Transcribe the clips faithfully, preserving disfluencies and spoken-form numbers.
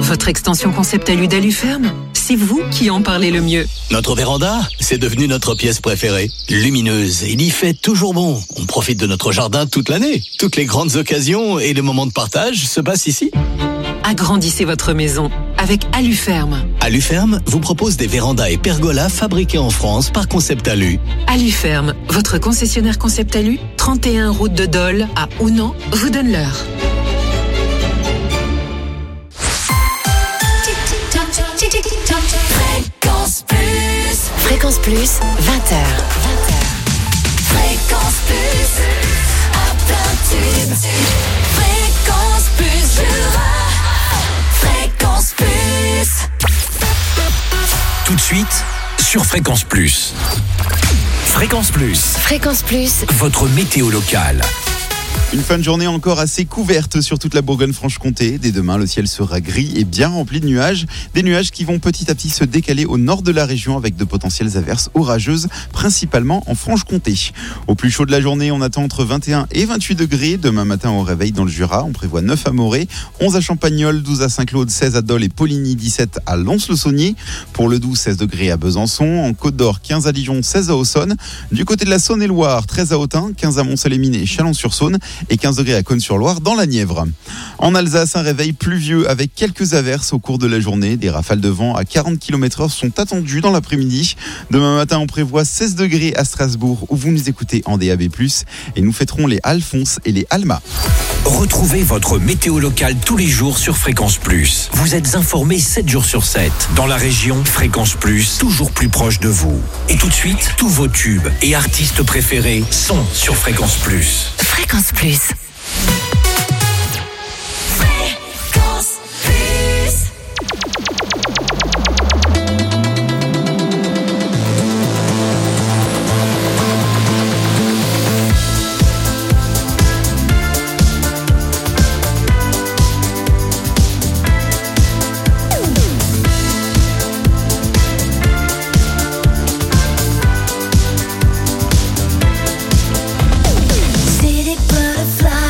Votre extension Concept Alu d'Aluferme, c'est vous qui en parlez le mieux. Notre véranda, c'est devenu notre pièce préférée. Lumineuse, il y fait toujours bon. On profite de notre jardin toute l'année. Toutes les grandes occasions et les moments de partage se passent ici. Agrandissez votre maison avec Aluferme. Aluferme vous propose des vérandas et pergolas fabriqués en France par Concept Alu. Aluferme, votre concessionnaire Concept Alu, trente et un route de Dole à Ounan, vous donne l'heure. Fréquence Plus. Fréquence Plus, vingt heures. vingt heures. Fréquence Plus. À plein tube. Fréquence Plus Jura. Fréquence Plus. Tout de suite, sur Fréquence Plus. Fréquence Plus. Fréquence Plus. Votre météo locale. Une fin de journée encore assez couverte sur toute la Bourgogne-Franche-Comté. Dès demain, le ciel sera gris et bien rempli de nuages. Des nuages qui vont petit à petit se décaler au nord de la région avec de potentielles averses orageuses, principalement en Franche-Comté. Au plus chaud de la journée, on attend entre vingt et un et vingt-huit degrés. Demain matin, au réveil dans le Jura, on prévoit neuf à Morée, onze à Champagnole, douze à Saint-Claude, seize à Dole et Poligny, dix-sept à Lons-le-Saunier. Pour le Doubs, seize degrés à Besançon. En Côte d'Or, quinze à Dijon, seize à Auxonne. Du côté de la Saône-et-Loire, treize à Autun, quinze à Mont-Saint-Lémine et Chalon-sur-Saône et quinze degrés à Cosne-sur-Loire dans la Nièvre. En Alsace, un réveil pluvieux avec quelques averses au cours de la journée. Des rafales de vent à quarante kilomètres heure sont attendues dans l'après-midi. Demain matin, on prévoit seize degrés à Strasbourg où vous nous écoutez en D A B plus, et nous fêterons les Alphonse et les Alma. Retrouvez votre météo locale tous les jours sur Fréquence Plus. Vous êtes informés sept jours sur sept. Dans la région, Fréquence Plus, toujours plus proche de vous. Et tout de suite, tous vos tubes et artistes préférés sont sur Fréquence Plus. Fréquence Plus. City butterfly.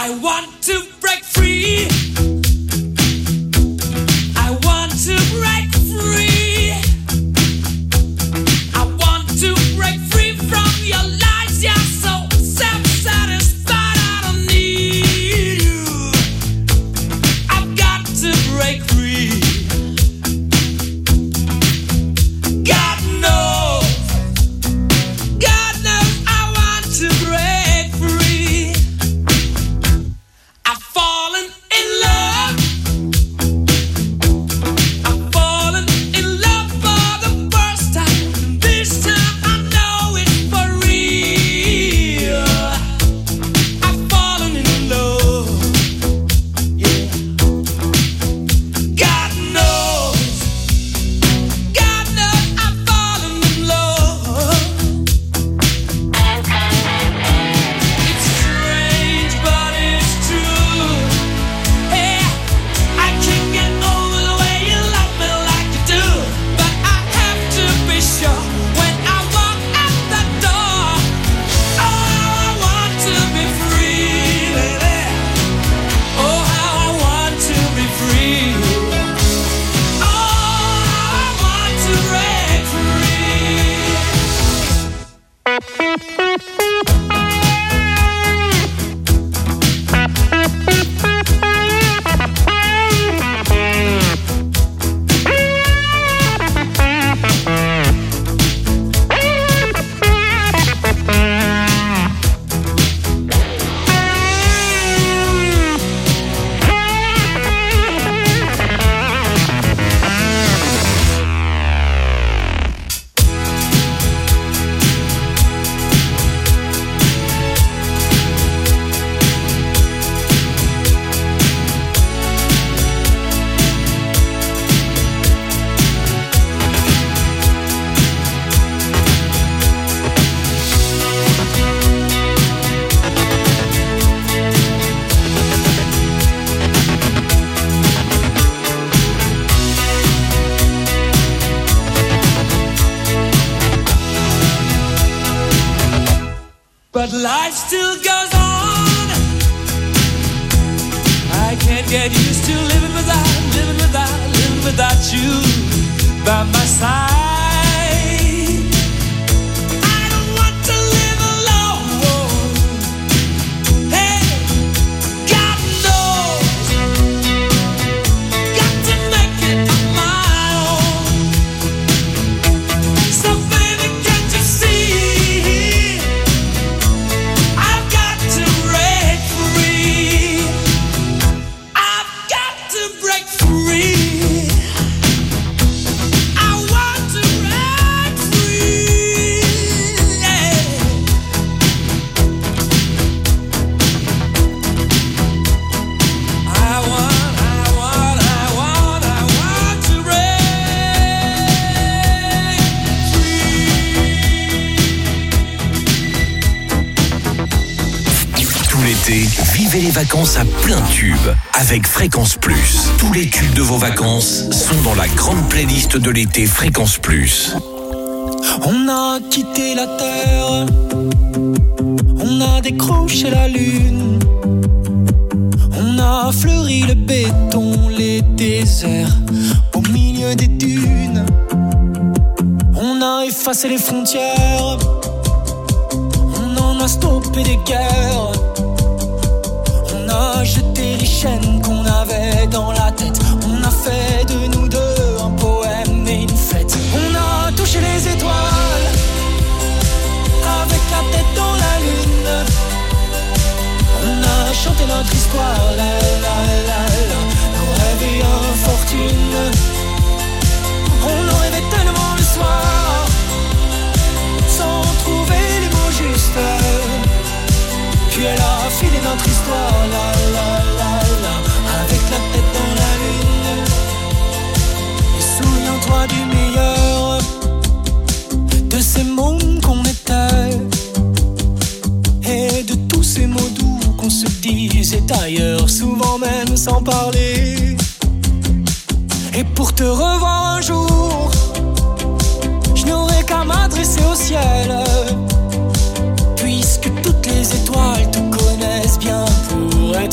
I want to break free. I want to break free. I want to break free from your lies. You're so self-satisfied. I don't need you. I've got to break free. God knows. God knows I want to break free. I've fallen in love. I've fallen in love for the first time. This time I know it's for real. I've fallen in love. Yeah. God knows. God knows I've fallen in love. It's strange, but it's true. Hey, I can't get over the way you love me like you do. But I have to be sure when I walk out the door. Oh, how I want to be free, baby. Oh, how I want to be free. Oh, how I want to break free. But life still goes on. I can't get used to living without, living without, living without you by my side. I don't want to live alone. Hey, God knows. Got to make it on my own. So baby, can't you see? I've got to break free. I've got to break free. I want to break free. Yeah. I want, I want, I want, I want to break free. Tout l'été, vivez les vacances à plein tube avec Fréquence Plus. Tous les tubes de vos vacances sont dans la grande playlist de l'été Fréquence Plus. On a quitté la terre, on a décroché la lune, on a fleuri le béton, les déserts au milieu des dunes. On a effacé les frontières, on en a stoppé des guerres. On a jeté les chaînes qu'on avait dans la tête. On a fait de nous deux un poème et une fête. On a touché les étoiles avec la tête dans la lune. On a chanté notre histoire, la la la la, nos rêves et infortune. On en rêvait tellement le soir, sans trouver les mots justes. Puis elle a filé notre histoire, la la la la, avec la tête dans la lune. Et souviens-toi du meilleur, de ces mômes qu'on était, et de tous ces mots doux qu'on se disait ailleurs, souvent même sans parler. Et pour te revoir un jour, je n'aurai qu'à m'adresser au ciel, puisque toutes les étoiles te connaissent bien pour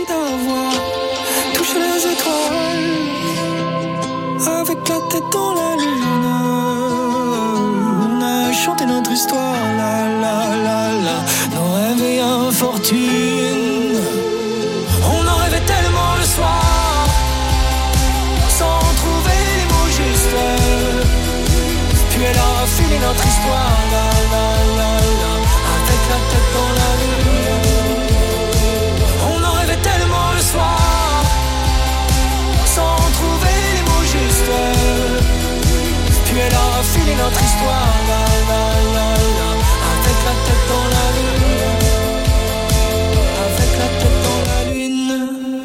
d'avoir touché les étoiles avec la tête dans la lune. On a chanté notre histoire, la la la la, nos rêves et infortunes. On en rêvait tellement le soir, sans trouver les mots justes. Puis elle a fini notre histoire, la la la la, avec la tête dans la lune. On en rêvait tellement le soir, sans trouver les mots justes. Puis elle a fini notre histoire, la la la la, avec la tête dans la lune. Avec la tête dans la lune.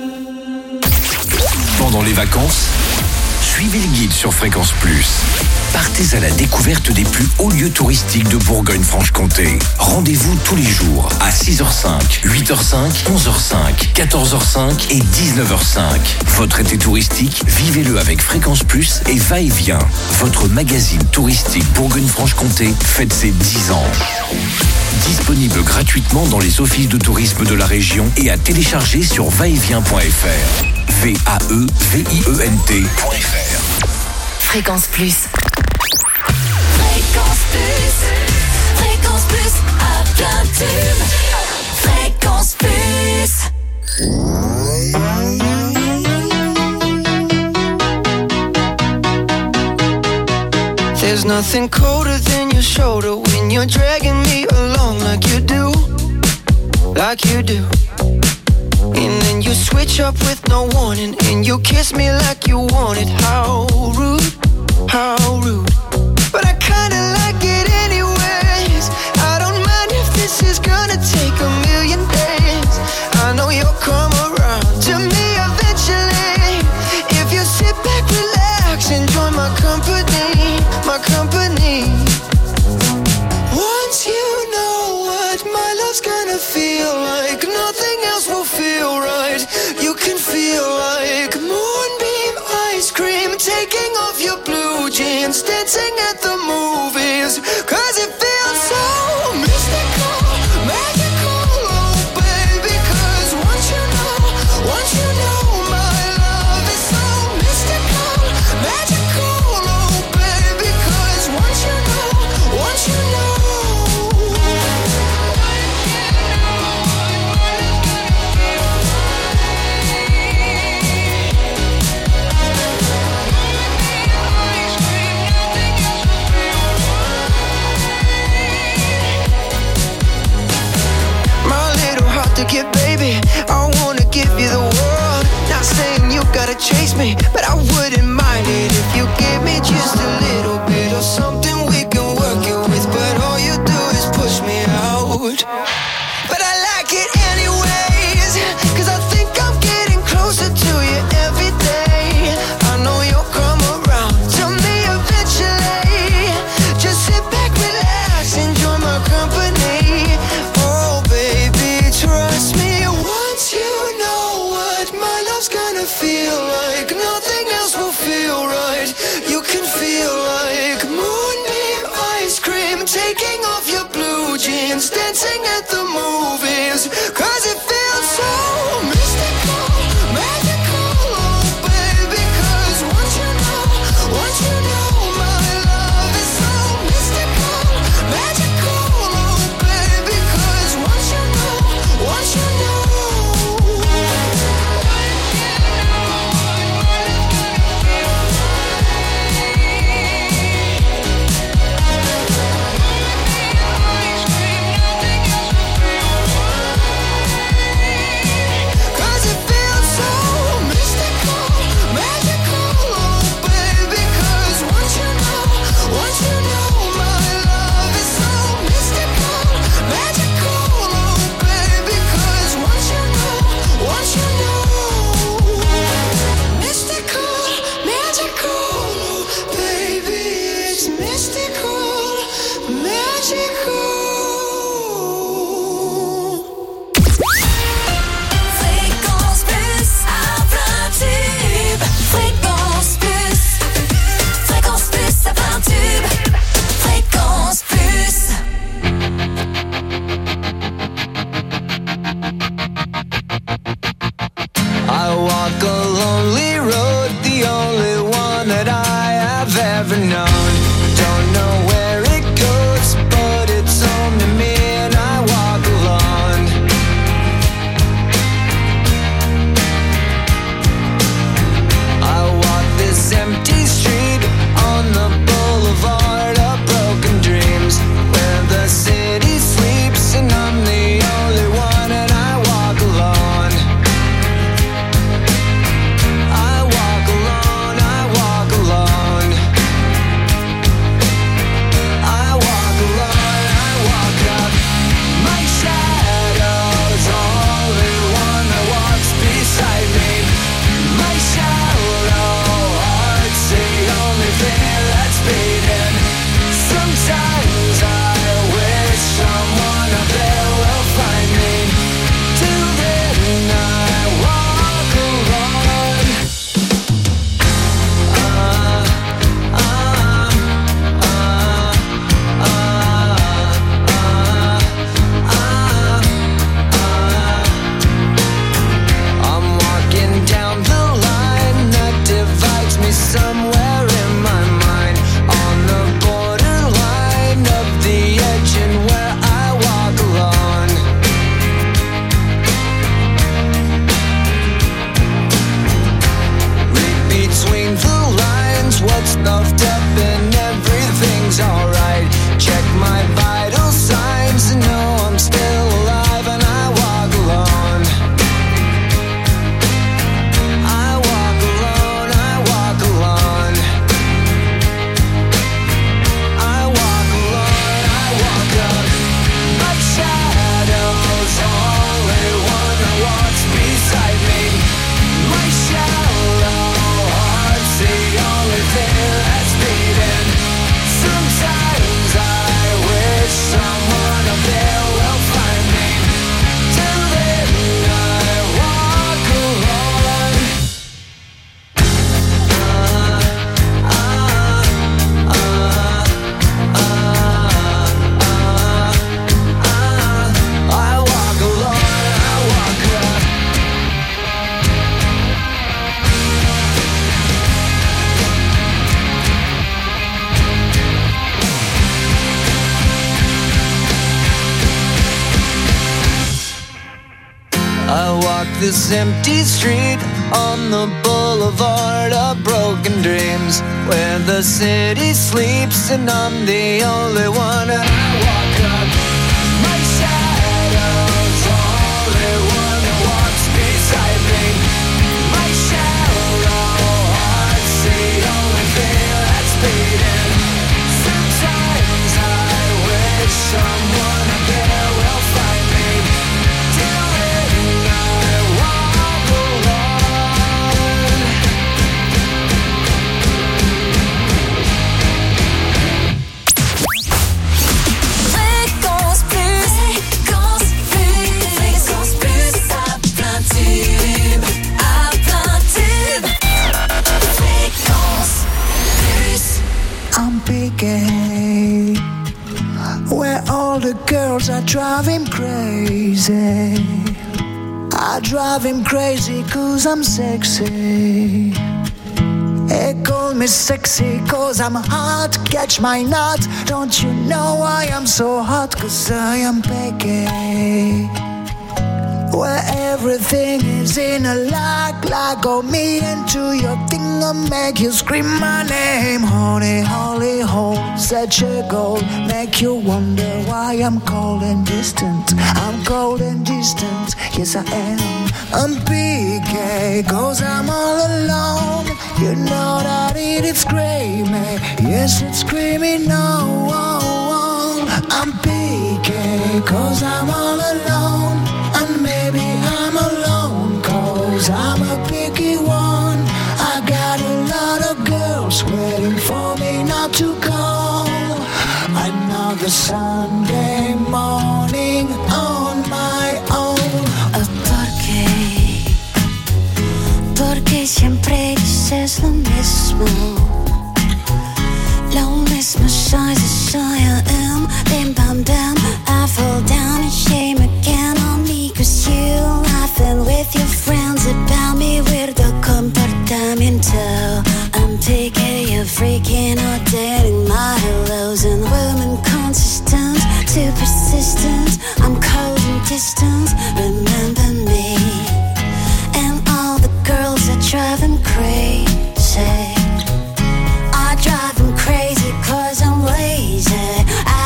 Pendant les vacances, suivez le guide sur Fréquence Plus. Partez à la découverte des plus hauts lieux touristiques de Bourgogne-Franche-Comté. Rendez-vous tous les jours à six heures cinq, huit heures cinq, onze heures cinq, quatorze heures cinq et dix-neuf heures cinq. Votre été touristique, vivez-le avec Fréquence Plus et Va-et-Vient. Votre magazine touristique Bourgogne-Franche-Comté fête ses dix ans. Disponible gratuitement dans les offices de tourisme de la région et à télécharger sur va et vient point f r. V A E V I E N T point F R. Fréquence Plus. Fréquence Plus, Fréquence Plus, à plein tube. Fréquence Plus. There's nothing colder than your shoulder when you're dragging me along like you do, like you do. And then you switch up with no warning, and you kiss me like you want it. How rude, how rude. But I kinda like it anyways. I don't mind if this is gonna take a million days. I know you'll come around to me eventually. If you sit back, relax, enjoy my company, my company. Once you know what my love's gonna feel like, nothing else will feel right. You can feel like moonbeam ice cream, taking off your blue jeans, dancing at the movies. Cause it feels so mystical, magical, oh baby. Cause once you know, once you know my love is so mystical, magical, oh baby. Cause once you know, once you know. To get, baby, I wanna give you the world. Not saying you gotta chase me, but I wouldn't mind it if you give me just a little bit of something we can work it with. But all you do is push me out. But I like it anyways, cause I think I'm getting closer to you every day. I know you'll come around to me eventually. Just sit back, relax, enjoy my company. Oh baby, trust me, once you know what my love's gonna feel like, nothing else will feel right. You can feel like moonbeam ice cream, taking off your blue jeans, dancing at the movies. Cause it feels so mystical, magical, oh baby. Cause once you know, once you know my love is so mystical, magical, oh baby. Cause once you know, once you know. Ice cream, nothing else this empty street on the boulevard of broken dreams, where the city sleeps and I'm the only one. And I walk up, my shadow's only one that walks beside me. My shallow heart's the only thing that's beating. Sometimes I wish someone up there will find me. Till then I walk alone. Fréquence Plus, Fréquence Plus, Fréquence Plus, à plein tube, à plein tube. Fréquence Plus. I'm picking where all the girls are driving crazy. I drive him crazy cause I'm sexy. They call me sexy cause I'm hot. Catch my nut. Don't you know I am so hot? Cause I am picky where everything is in a lock. Like go me into your thing and make you scream my name. Honey, holy hole, such a goal. Make you wonder why I'm cold and distant. I'm cold and distant, yes I am. I'm P K, cause I'm all alone. You know that it is screaming, yes it's screaming no. I'm P K, cause I'm all alone. And maybe I'm alone, cause I'm a picky one. I got a lot of girls waiting for me not to go. Another Sunday morning on my own. ¿Por qué? Porque siempre dices lo mismo. Lo mismo soy, soy I am. Bim bam bam, I fall down and shame again on me. Cause you laughing with your friends about me. Weirdo comportamiento. I'm picky, you're freaking out, dating my hellos. And women consistent, too persistent. I'm cold and distant, remember me. And all the girls that drive them crazy. I drive them crazy cause I'm lazy. I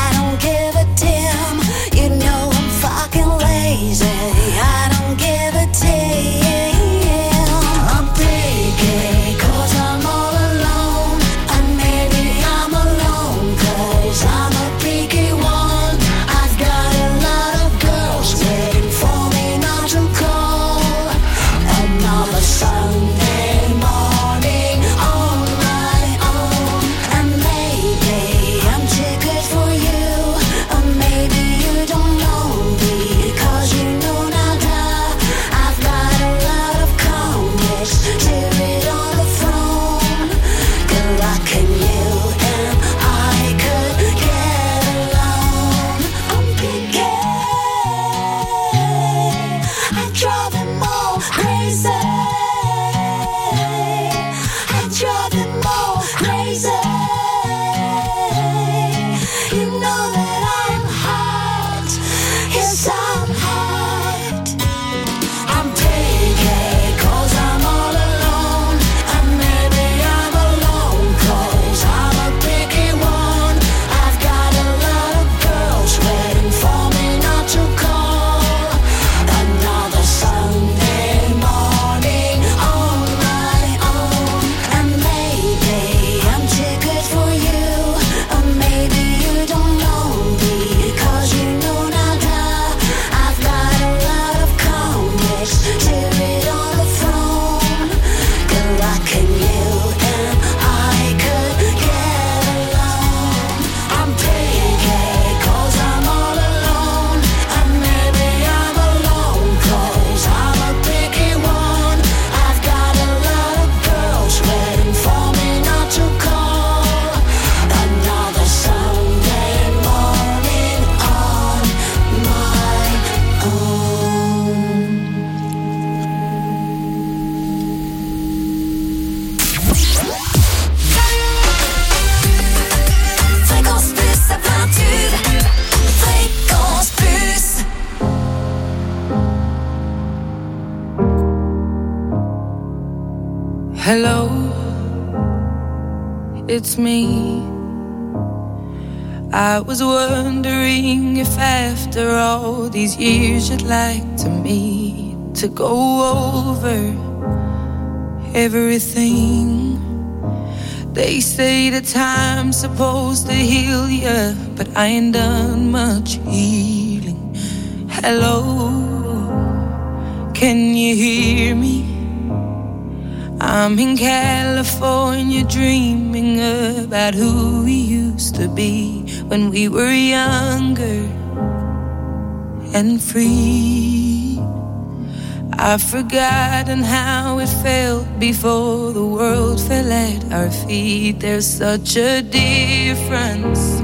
Hello, it's me. I was wondering if after all these years you'd like to meet to go over everything. They say that time's supposed to heal ya, but I ain't done much healing. Hello, can you hear me? I'm in California dreaming about who we used to be when we were younger and free. I've forgotten how it felt before the world fell at our feet. There's such a difference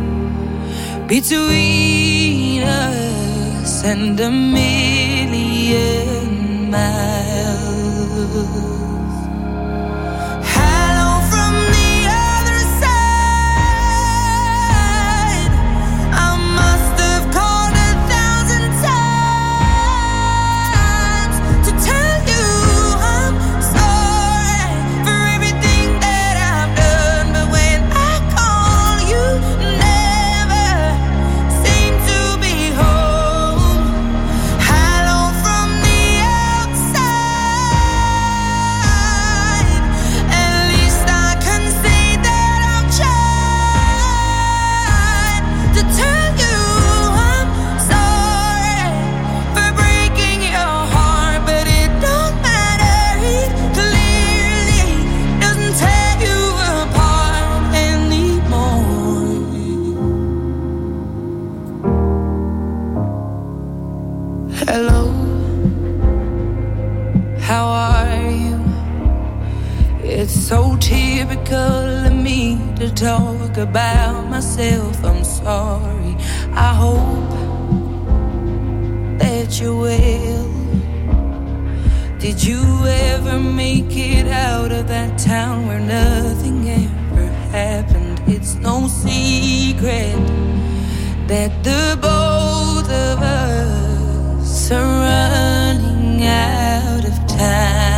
between us and a million miles. To talk about myself, I'm sorry. I hope that you're well. Did you ever make it out of that town where nothing ever happened? It's no secret that the both of us are running out of time.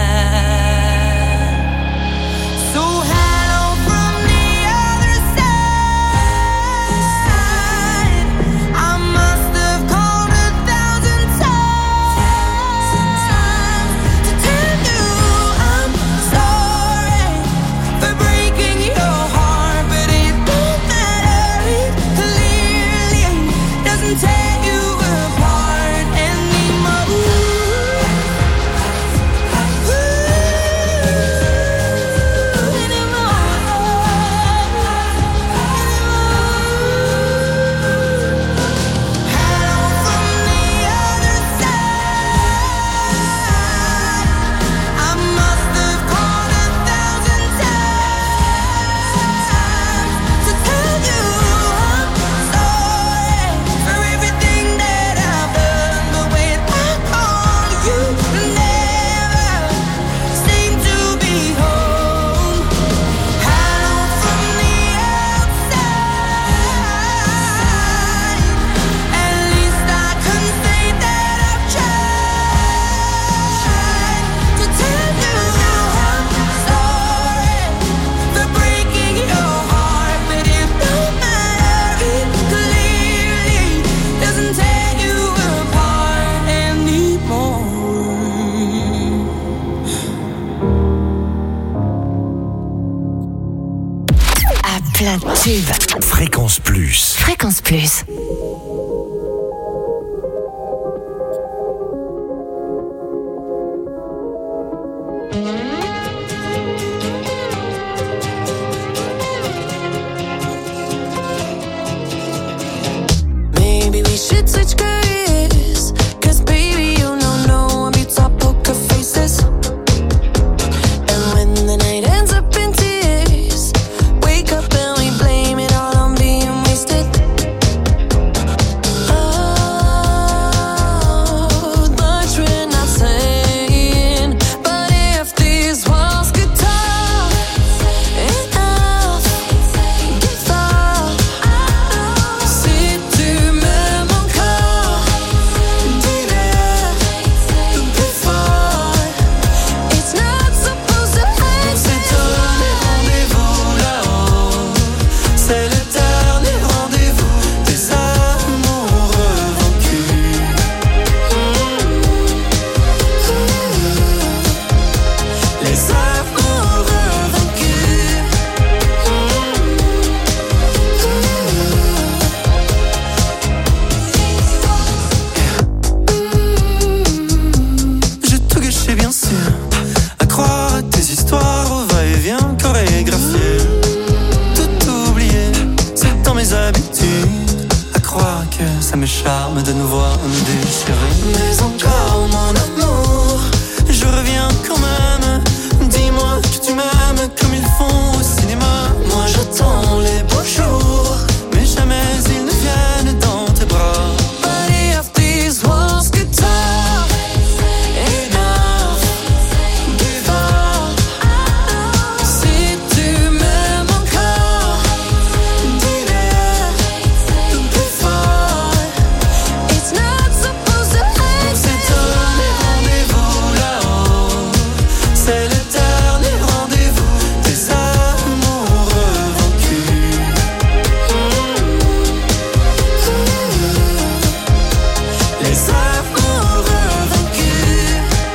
Fréquence Plus. Fréquence Plus. Maybe we should switch careers, 'cause baby you know no one beats our poker faces. And when the night ends up in tears, wake up and we blame it all on being wasted. Oh, much we're not saying, but if this charme de nous voir nous déchirer. Mais encore mon amour, je reviens quand même. Dis-moi que tu m'aimes comme ils font au cinéma. Moi j'attends les beaux jours, mais jamais ils ne viennent dans tes bras. Body of these walls get tough. Enough, give up. Si tu m'aimes encore, dis-le plus fort. It's not supposed to end. On s'est donné rendez-vous là-haut. C'est le dernier rendez-vous des amoureux vaincus. Les amoureux vaincus.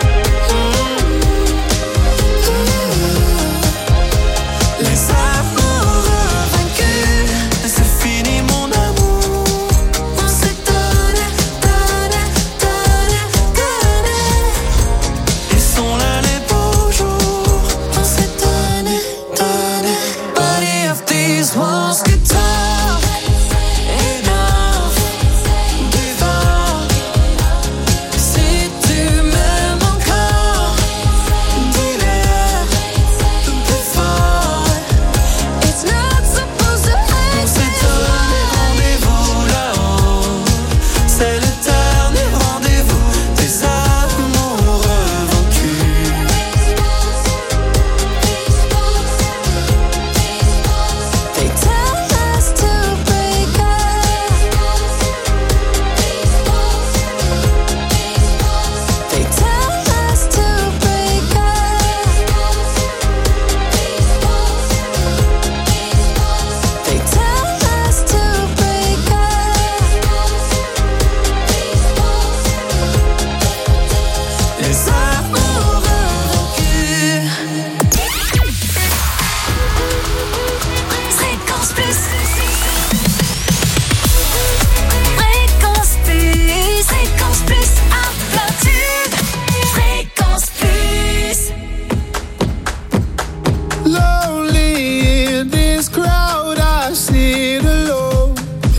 Les amoureux vaincus. C'est fini mon amour. On s'est donné, donné, donné, donné. Ils sont là les beaux jours. On s'est donné, donné. Body of these walls get tough. Enough, give up. Si tu m'aimes encore, dis-le plus fort. It's not supposed to end. On s'est donné rendez-vous là-haut. C'est le dernier rendez-vous des amoureux vaincus. They tell us to break up. They tell us to break up. They tell us to break up. Les amoureux vaincus. Fréquence Plus. Fréquence Plus. Fréquence Plus. Un plein tube. Fréquence Plus. Lonely in this crowd, I sit alone.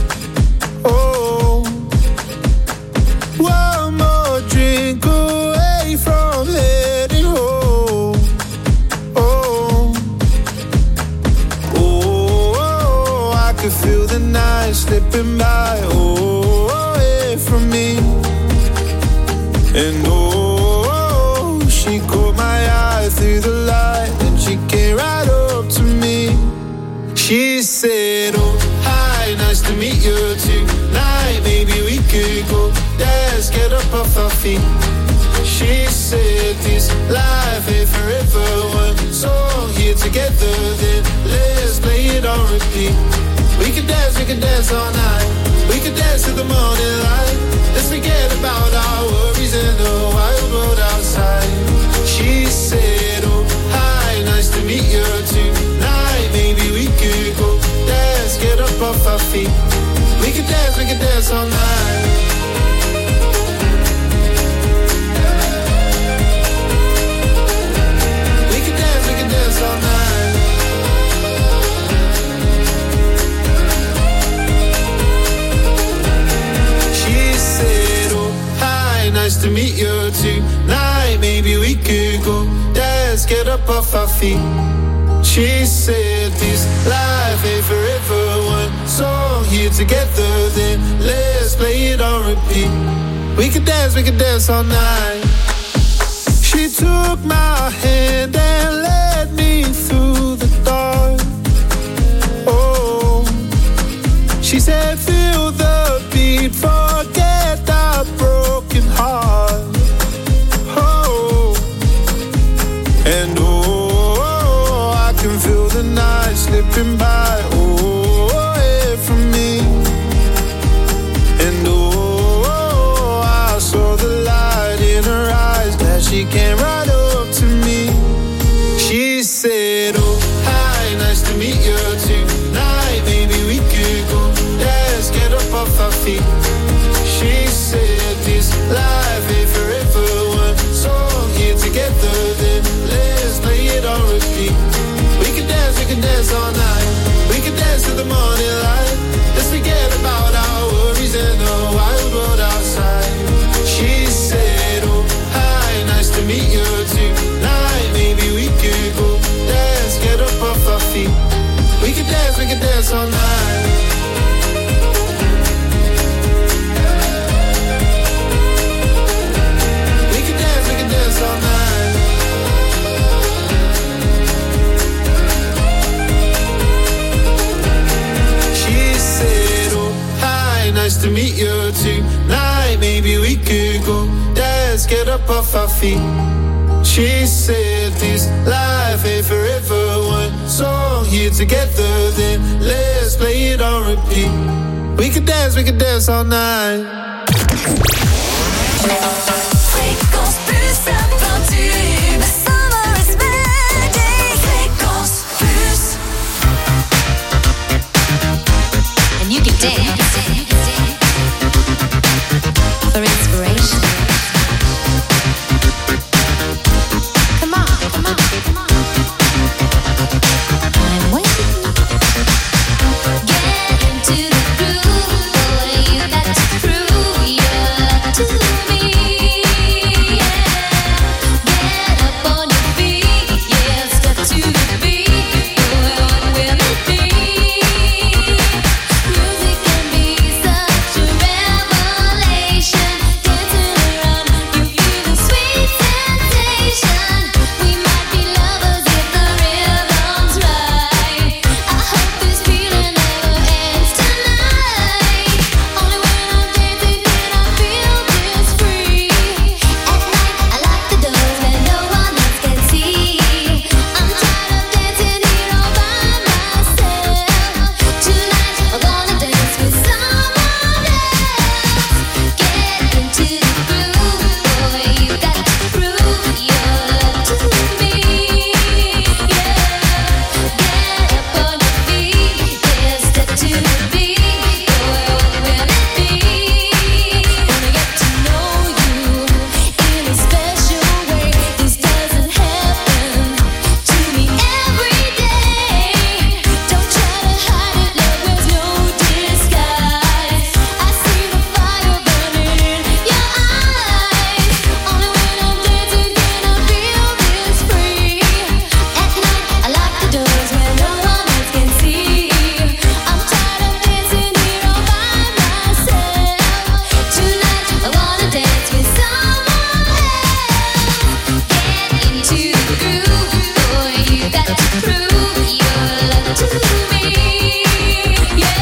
Oh, one more drink away from heading home. Oh, oh, I can feel the night slipping by. Oh, away from me. And oh, she caught my eye through the light, and she came right up to me. She said, oh, hi, nice to meet you tonight. Maybe we could go dance, get up off our feet. She said, this life ain't forever. One song here together, then let's play it on repeat. We could dance, we could dance all night. We could dance till the morning light. Let's forget about our worries and the wild world outside. She said, oh, hi, nice to meet you tonight. Maybe we could go dance, get up off our feet. We could dance, we could dance all night. We could dance, we could dance all night. She said, oh, hi, nice to meet you tonight. Maybe we could go dance, get up off our feet. She said, this life ain't forever. One song here together, then let's play it on repeat. We could dance, we could dance all night. She took my hand and led me through the dark. Oh, she said, feel the beat, forget the broken heart. Oh, and oh, I can feel the night slipping by. Oh, away from me. And oh, I saw the light in her eyes that she came right up to me. She said, oh, hi, nice to meet you tonight. Maybe we could go dance, get up off our feet. She said, this life ain't forever. One song here together, then let's play up off our feet. She said this life ain't forever. One song here together, then let's play it on repeat. We could dance, we could dance all night. Fréquence plus aventure. The summer is magic. Fréquence plus. And you can dance for inspiration. Come on, come on, come on. I'm waiting. Get into the groove, boy. You got to prove you're to me. Yeah. Get up on your feet, yeah. Step to the beat, boy. What will it be? Music can be such a revelation. Dancing around, you feel the sweet sensation. We might be lovers if the rhythm's right. I hope this feeling never ends tonight. Only when I'm dancing can I feel this free. At night I lock the doors where no one else can see. I'm tired of dancing here all by myself. Tonight I'm gonna dance with someone else. Get into the groove, boy. You got to prove your love to me. Yeah. Get up on your feet, yeah. Step to the beat, boy. What will it be? Wanna get to know you in a special way. This doesn't happen to me every day. Don't try to hide it, love. There's no disguise. I see the fire burning in your eyes. Only when I'm dancing can I feel this free. At night I lock the doors where no one else can see. I'm tired of dancing here all by myself. Tonight I wanna dance with someone else. Get into the groove, boy. You got to prove your love to me. Yeah.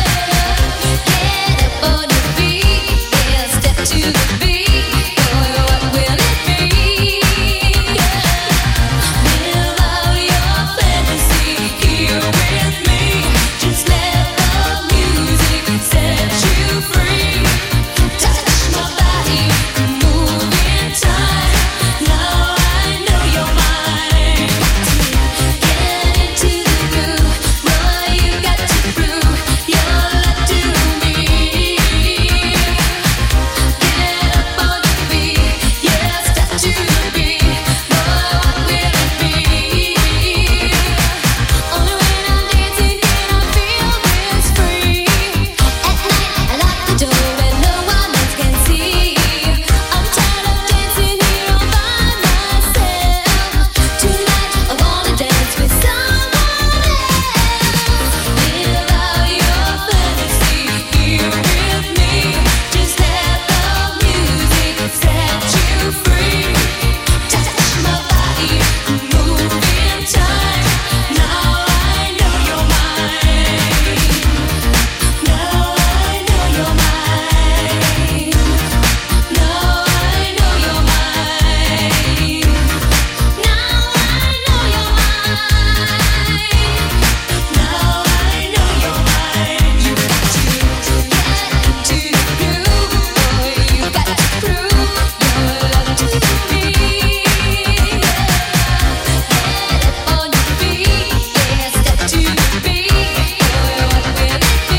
Get up on your feet, yeah. Step to the beat, boy. What will it be? Yeah. Live out your fantasy here with me. Just let the music set you free. Touch my body, move in time. Now I know you're mine. Get into the groove, boy. You got to prove your love to me. Get up on your feet, yeah. Step to the beat, boy. What will it be? Only when I'm dancing can I feel this free. At night I lock the door where no one else can see. I'm tired of dancing here all by myself. Tonight I wanna dance with someone else. Live out your fantasy here with me. Just let the music set you free. Touch my body, move in time. Now I know you're mine. Now I know you're mine. Now I know you're mine. Now I know you're mine. Now I know you're mine. You got to get into the groove, boy. You got to prove your love to me. Get up on your feet, yeah. Step to the beat, boy. What will it be?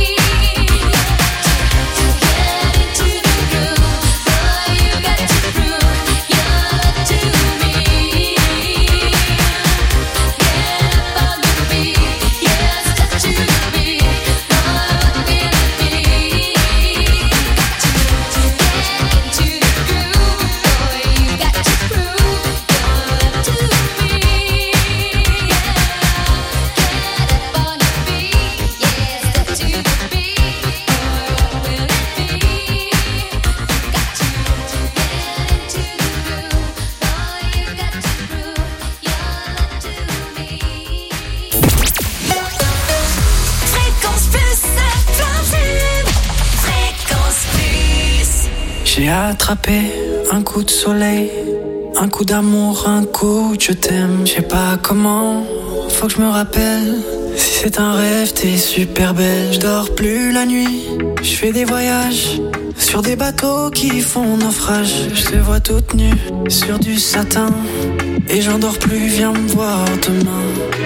Get into the groove, boy. You got to prove your love to me. Get up on your feet, yeah. Step to the beat, boy. What will it be? Get into the groove, boy. You got to prove your love to me. Get up on your feet, yeah. Step to the beat, boy. What will it be? Got to get into the groove, boy. You got to prove your love to me. Fréquence plus, c'est plein tube. Fréquence plus. J'ai attrapé un coup de soleil, un coup d'amour, un coup de je t'aime. Je sais pas comment, faut que je me rappelle. Si c'est un rêve, t'es super belle. Je dors plus la nuit, je fais des voyages sur des bateaux qui font naufrage. Je te vois toute nue sur du satin et j'en dors plus, viens me voir demain.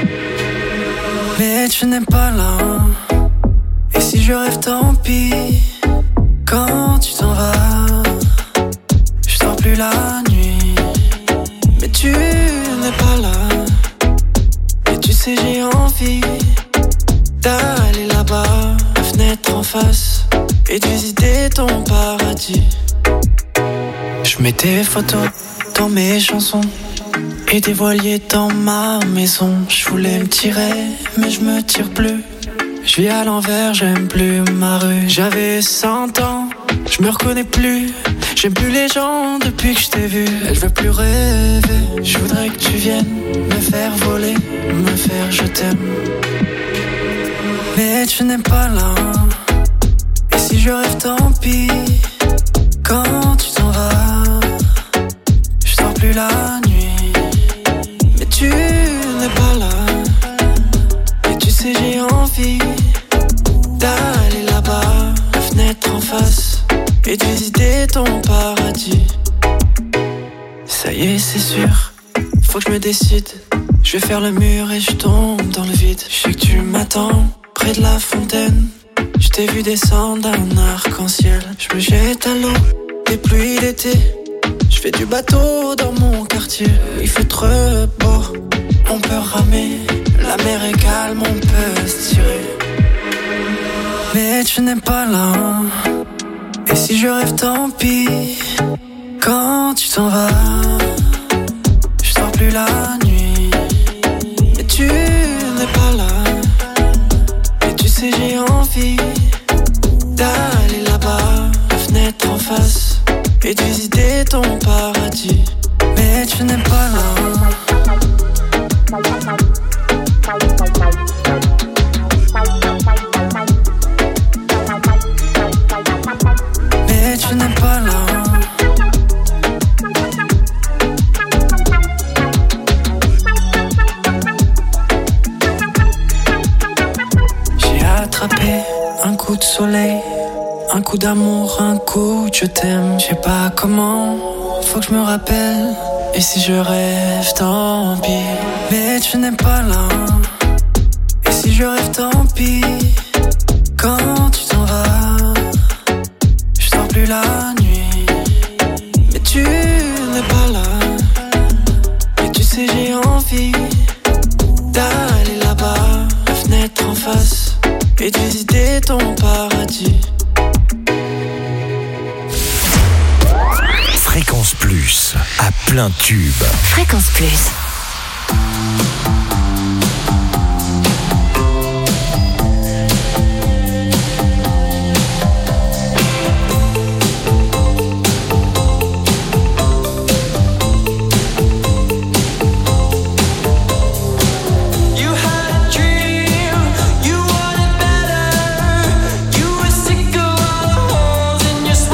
Mais tu n'es pas là, et si je rêve tant pis. Quand tu t'en vas, je dors plus la nuit. Mais tu n'es pas là, et tu sais j'ai envie d'aller là-bas, la fenêtre en face, et de visiter ton paradis. Je mets tes photos dans mes chansons et des voiliers dans ma maison. Je voulais me tirer, mais je me tire plus. Je vis à l'envers, j'aime plus ma rue. J'avais cent ans, je me reconnais plus. J'aime plus les gens depuis que je t'ai vu. Je veux plus rêver, je voudrais que tu viennes me faire voler, me faire je t'aime. Mais tu n'es pas là, et si je rêve tant pis. Quand tu t'en vas, je dors plus la nuit. Mais tu n'es pas là, et tu sais j'ai envie d'aller là-bas, la fenêtre en face, et de visiter ton paradis. Ça y est, c'est sûr, faut que je me décide. Je vais faire le mur et je tombe dans le vide. Je sais que tu m'attends près de la fontaine. Je t'ai vu descendre d'un arc-en-ciel. Je me jette à l'eau, des pluies d'été. Je fais du bateau dans mon quartier. Il fait trop beau, on peut ramer. La mer est calme, on peut se tirer. Mais tu n'es pas là, et si je rêve tant pis. Quand tu t'en vas, je dors plus la nuit. Mais tu n'es pas là, et tu sais j'ai envie d'aller là-bas, la fenêtre en face, et de visiter ton paradis. Mais tu n'es pas là. Mais tu n'es pas là. J'ai attrapé un coup de soleil, un coup d'amour, un coup de je t'aime. Je sais pas comment, faut que je me rappelle. Et si je rêve, tant pis. Mais tu n'es pas là, et si je rêve, tant pis. Quand tu t'en vas, je dors plus la nuit. Mais tu n'es pas là, et tu sais j'ai envie d'aller là-bas, la fenêtre en face, et de visiter ton paradis. Fréquence Plus, à plein tube. Fréquence Plus.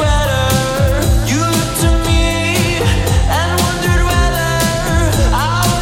I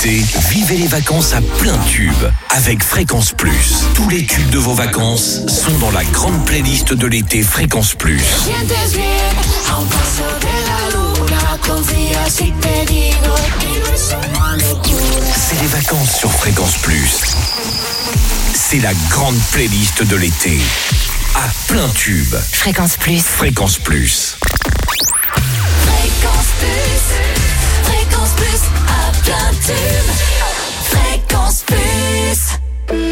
l'été, vivez les vacances à plein tube avec Fréquence Plus. Tous les tubes de vos vacances sont dans la grande playlist de l'été Fréquence Plus. C'est les vacances sur Fréquence Plus. C'est la grande playlist de l'été. À plein tube. Fréquence Plus. Fréquence Plus. Fréquence Plus. Fréquence Plus. À plein tube. Fréquence Plus.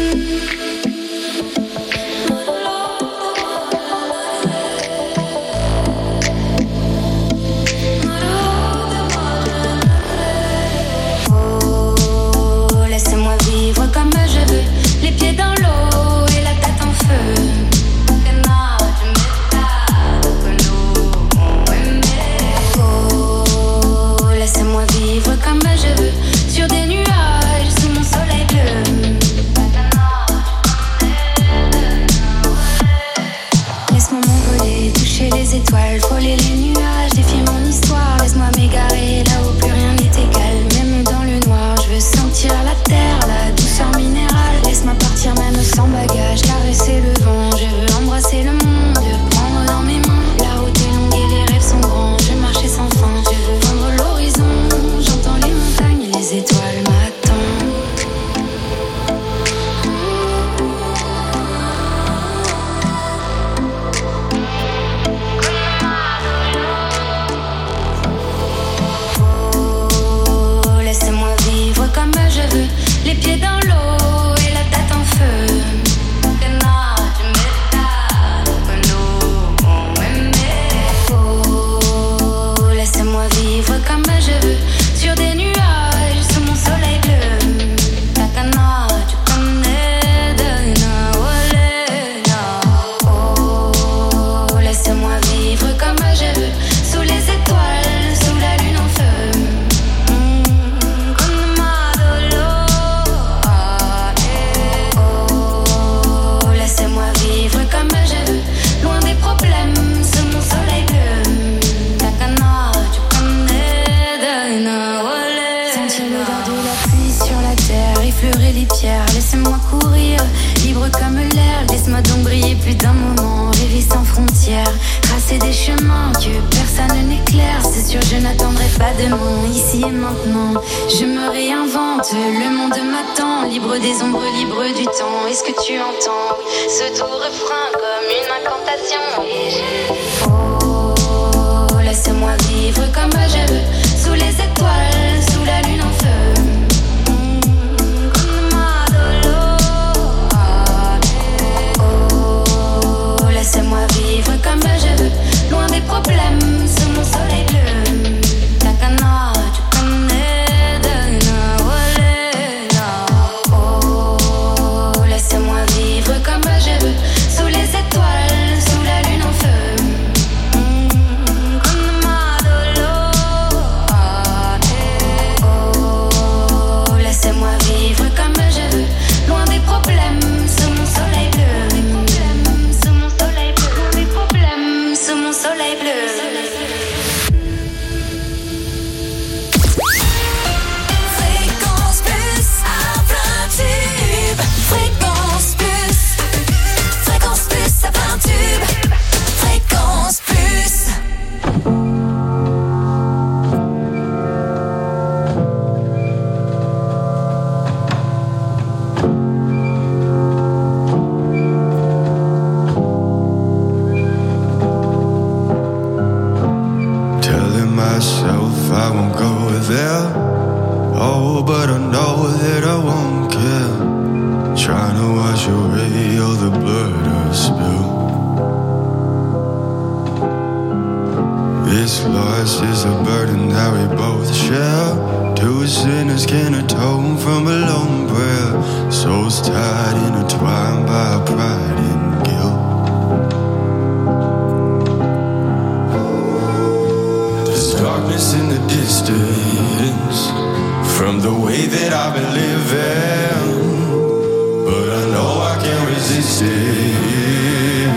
Oh, laissez-moi vivre comme je veux, les pieds dans l'eau et la tête en feu. Oh, laissez-moi vivre comme je veux, sur des nuages, sous mon soleil bleu. Laisse-moi m'envoler, toucher les étoiles, frôler les nuages, défier mon histoire. Laisse-moi m'égarer là où plus rien n'est égal, même dans le noir. Je veux sentir la terre, la douceur minérale. Laisse-moi partir même sans bagage, caresser le vent. Je veux embrasser le monde, prendre dans mes mains. La route est longue et les rêves sont grands. Je veux marcher sans fin, je veux vendre l'horizon. J'entends les montagnes, les étoiles m'attendent. Oh, laissez-moi vivre comme je veux, les pieds dans l'eau et la tête en feu. Oh, laissez-moi vivre comme je veux, sur des nuages, sous mon soleil bleu. Takana, tu connais de Naolena. Oh, laissez-moi vivre comme je veux, sous les étoiles, sous la lune en feu. Mm, con Madolo. Ah, eh. Oh, laissez-moi vivre comme je veux, loin des problèmes, sous mon soleil bleu. Takana, tu connais de Naolé. Sentir l'odeur de la pluie sur la terre, effleurer les pierres, laissez-moi courir, libre comme l'air. Laisse-moi donc briller plus d'un moment, rêver sans frontières, tracer des chemins que personne n'éclaire. C'est sûr, je n'attendrai pas demain, ici et maintenant. Je me réinvente, le monde m'attend, libre des ombres, libre du temps. Est-ce que tu entends ce doux refrain comme une incantation? Et je... Oh, laissez-moi vivre comme je veux, sous les étoiles, sous la lune en feu. Mm, con Madolo. Ah, eh. Oh, laissez-moi vivre comme je veux, loin des problèmes, sous mon soleil bleu. Takana, tu connais de Naolena. Oh, laissez-moi vivre comme je veux, sous les étoiles, sous la lune en feu. Mm, con Madolo. Ah, eh. Oh, laissez-moi vivre comme je veux, loin des problèmes, sous mon soleil bleu. Sous mon soleil bleu, loin des problèmes, sous mon soleil bleu. Fréquence Plus. À plein tube. Fréquence Plus. Fréquence Plus. À plein tube. Fréquence Plus. Telling myself I won't go there. Oh, but I know that I won't care. Trying to wash away all the blood I've spilled. This loss is a burden that we both share. Two sinners can atone from a lone prayer. Souls tied, intertwined by pride and guilt. There's darkness in the distance from the way that I've been living, but I know I can't resist it.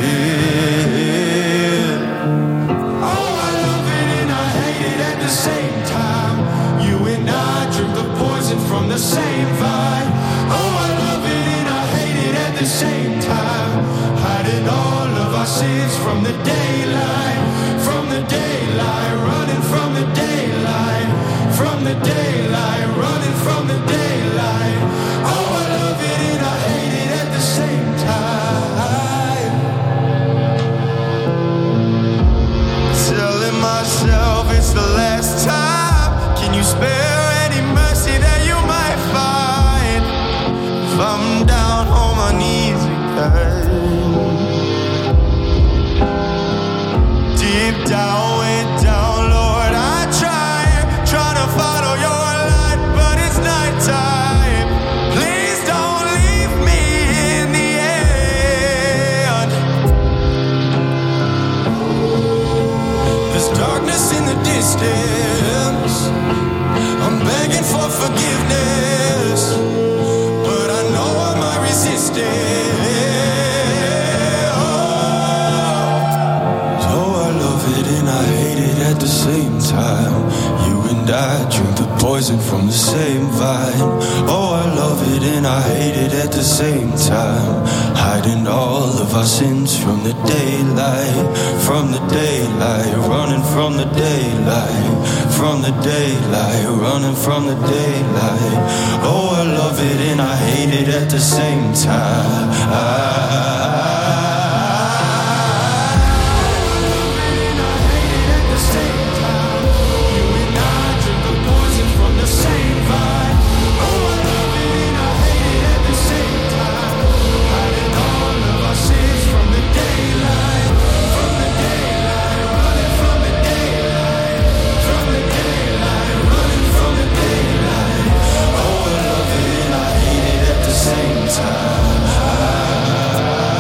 Oh, I love it and I hate it at the same time. You and I drink the poison from the from the daylight, from the daylight, running from the daylight, from the daylight, running from the daylight. Oh, I love it and I hate it at the same time. Telling myself it's the last time. Can you spare any mercy that you might find? If I'm down on my knees again, deep down, way down, Lord, I try, try to follow your light, but it's nighttime. Please don't leave me in the end. There's darkness in the distance. I'm begging for forgiveness, but I know I might resist it. At the same time, you and I drink the poison from the same vine. Oh, I love it and I hate it at the same time. Hiding all of our sins from the daylight, from the daylight, running from the daylight, from the daylight, running from the daylight. Oh, I love it and I hate it at the same time. I time.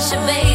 pressure, baby.